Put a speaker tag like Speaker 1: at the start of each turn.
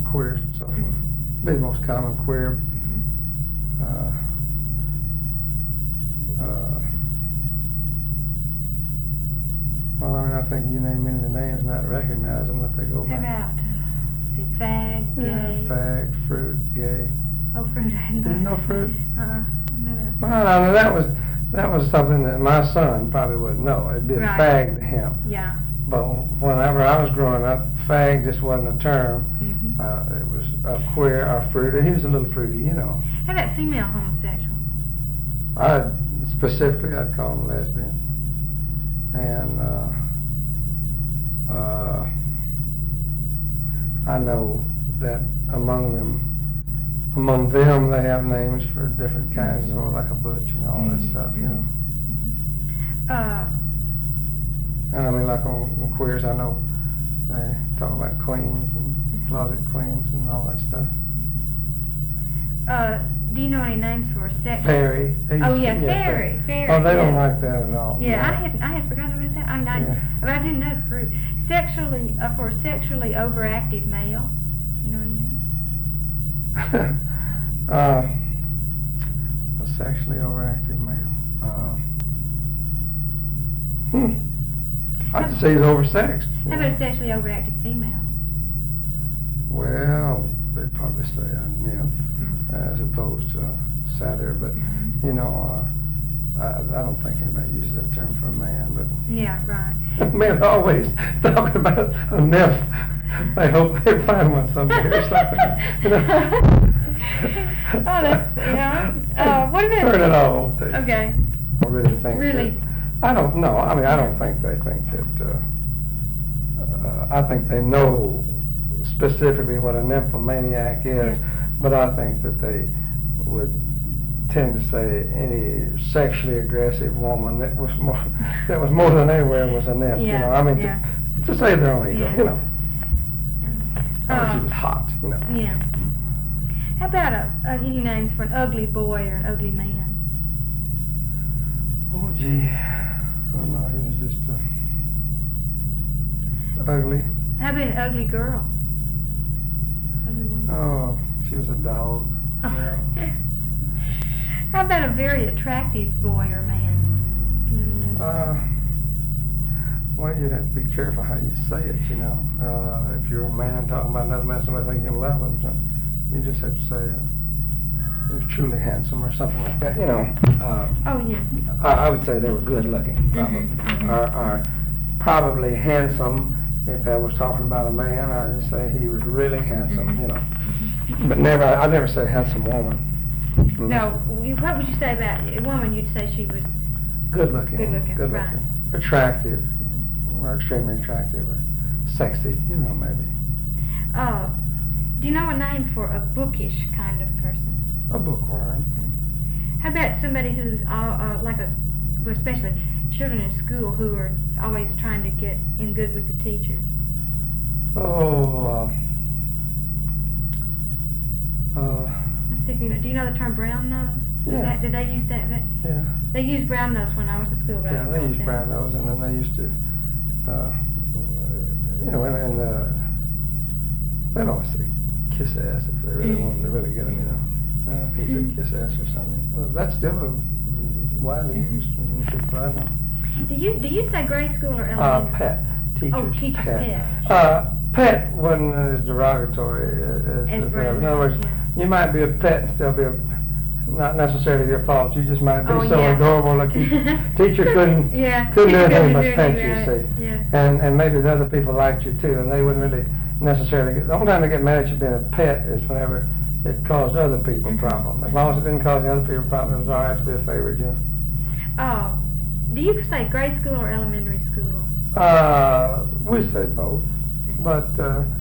Speaker 1: queers and so forth. Be the most common queer. Well, I mean, I think you name any of the names and I'd recognize them that they go by.
Speaker 2: How about, see, fag, gay?
Speaker 1: Yeah, fag, fruit, gay.
Speaker 2: Oh, fruit, I hadn't
Speaker 1: Didn't know fruit?
Speaker 2: Well,
Speaker 1: I mean, that was something that my son probably wouldn't know. It'd be a fag to him.
Speaker 2: Yeah.
Speaker 1: But whenever I was growing up, fag just wasn't a term. It was a queer or fruit. He was a little fruity, you know.
Speaker 2: How about female homosexual?
Speaker 1: Specifically, I'd call them lesbian. And I know that among them, they have names for different kinds, of like a butch and all that stuff, you know. And I mean, like on queers, I know they talk about queens and closet queens and all that stuff.
Speaker 2: Do you know any names for sex?
Speaker 1: Fairy.
Speaker 2: Oh yeah, fairy.
Speaker 1: Oh, they don't like that at all.
Speaker 2: Yeah,
Speaker 1: no.
Speaker 2: I had forgotten about that. But I didn't know fruit. Sexually, for a sexually overactive male, you know what I mean?
Speaker 1: A sexually overactive male. I'd say he's oversexed.
Speaker 2: How about a sexually overactive female?
Speaker 1: Well, they'd probably say a nymph as opposed to a satyr, but you know, I don't think anybody uses that term for a man, but
Speaker 2: yeah, right.
Speaker 1: Men always talking about a nymph. I hope they find one someday or something. You know?
Speaker 2: Oh, that's what about?
Speaker 1: Heard it all.
Speaker 2: Okay.
Speaker 1: I really think.
Speaker 2: Really?
Speaker 1: I don't know. I mean, I don't think they think that. I think they know specifically what a nymphomaniac is, but I think that they would tend to say any sexually aggressive woman that was more than anywhere was a nymph.
Speaker 2: Yeah,
Speaker 1: you know, I mean, to say their own ego.
Speaker 2: Yeah.
Speaker 1: You know, or she was hot. You know.
Speaker 2: Yeah. How about any names for an ugly boy or an ugly man?
Speaker 1: Oh gee, I don't know. He was just ugly.
Speaker 2: How about an ugly girl? Ugly woman?
Speaker 1: Oh, she was a dog. You know.
Speaker 2: How about a very attractive boy or man?
Speaker 1: Well, you'd have to be careful how you say it, you know. If you're a man talking about another man, somebody thinking you love him, you just have to say he was truly handsome or something like that, you know.
Speaker 2: Oh, yeah.
Speaker 1: I would say they were good looking, probably. Or probably handsome. If I was talking about a man, I'd just say he was really handsome, you know. But I'd never say handsome woman.
Speaker 2: No, what would you say about a woman? You'd say she was
Speaker 1: good looking.
Speaker 2: Good looking.
Speaker 1: Attractive, or extremely attractive, or sexy, you know, maybe.
Speaker 2: Do you know a name for a bookish kind of person?
Speaker 1: A bookworm.
Speaker 2: How about somebody who's well, especially children in school who are always trying to get in good with the teacher? Let's see if you know. Do you know the term brown nose?
Speaker 1: Yeah.
Speaker 2: Did they use that?
Speaker 1: Yeah.
Speaker 2: They used brown nose when I was in school. But
Speaker 1: Yeah, they used brown nose, and then they used to, you know, and they'd always say kiss ass if they really wanted to really get them, you know. He said kiss ass or something. Well, that's still widely used in people I know.
Speaker 2: Do you say grade school or elementary?
Speaker 1: Pet. Teacher's
Speaker 2: pet.
Speaker 1: Pet wasn't as derogatory as
Speaker 2: brown
Speaker 1: in other words, you might be a pet and still be not necessarily your fault. You just might be adorable like teacher couldn't do anything but pet you, see.
Speaker 2: Yeah.
Speaker 1: And maybe the other people liked you too, and they wouldn't really necessarily get. The only time they get mad at you being a pet is whenever it caused other people problems. As long as it didn't cause the other people problems, it was all right to be a favorite, you know.
Speaker 2: Do you say grade school or elementary school?
Speaker 1: We say both, but